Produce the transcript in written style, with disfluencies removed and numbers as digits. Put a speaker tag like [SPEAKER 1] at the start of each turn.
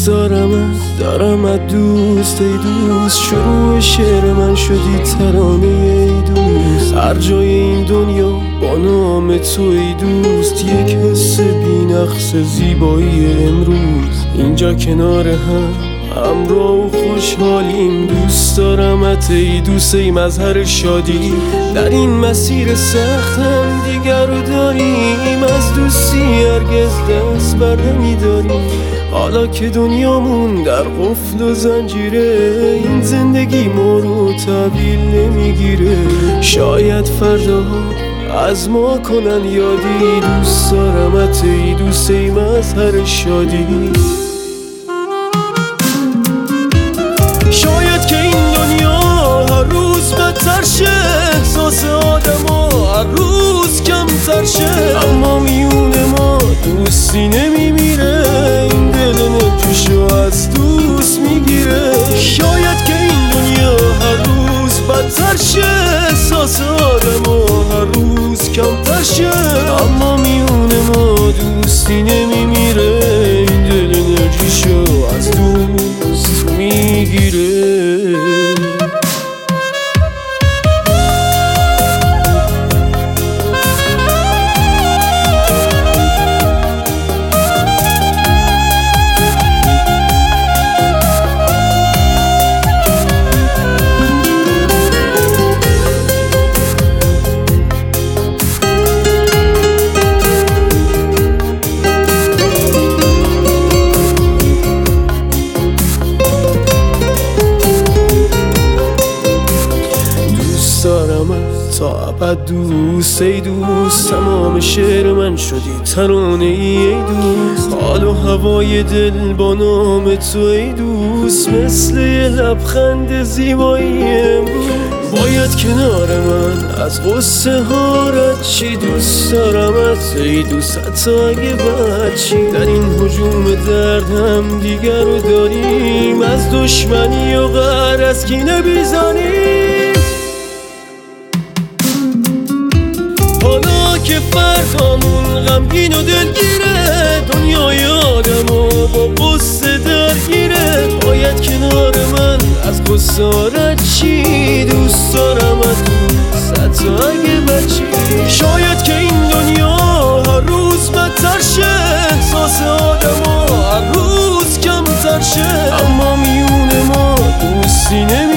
[SPEAKER 1] دارم دوست ای دوست، شروع شعر من شدی ترانه ای دوست. هر جای این دنیا با نام تو ای دوست، یک حس بی‌نقص زیبایی امروز. اینجا کنار هم همراه و خوشحالیم، دوست دارمت ای دوست، ای مظهر شادی. در این مسیر سخت هم دیگر رو داریم، از دوستی هرگز دست بر نمی‌داریم. حالا که دنیامون در قفل و زنجیره، این زندگی ما رو تحویل نمیگیره. شاید فرداها از ما کنن یادی، دوست دارمت ای دوست، ای مظهر شادی. شاید که این دنیا هر روز بدتر شه، احساس آدما هر روز کمتر شه، اما میون ما دوستی نمیمیره، این دل نجوشو از دوست میگیره. شاید که این دنیا هر روز بدتر شه، احساس آدما هر روز کمتر شه، اما میون ما دوستی نمیمیره، این دل نجوشو از دوست میگیره. تا ابد دوست ای دوست، تمام شعر من شدی ترانه ای دوست. حال و هوای دل با نام تو ای دوست، مثل یه لبخند زیبایی امروز. باید کنار من از غصه ها رد چی، دوست دارمت ای دوست، حتی اگه بد چی. در این هجوم درد هم دیگر رو داریم، از دشمنی و قهر از کینه بیزاریم. حالا که فردامون غمگین و دلگیره، دنیای آدمو با غصه درگیره. باید کنار من از غصه رد چی، دوست دارمت دوست، حتی اگه بچی. شاید که این دنیا هر روز بدتر شه، احساس آدما هر روز کمتر شه، اما میون ما دوستی نمیشه.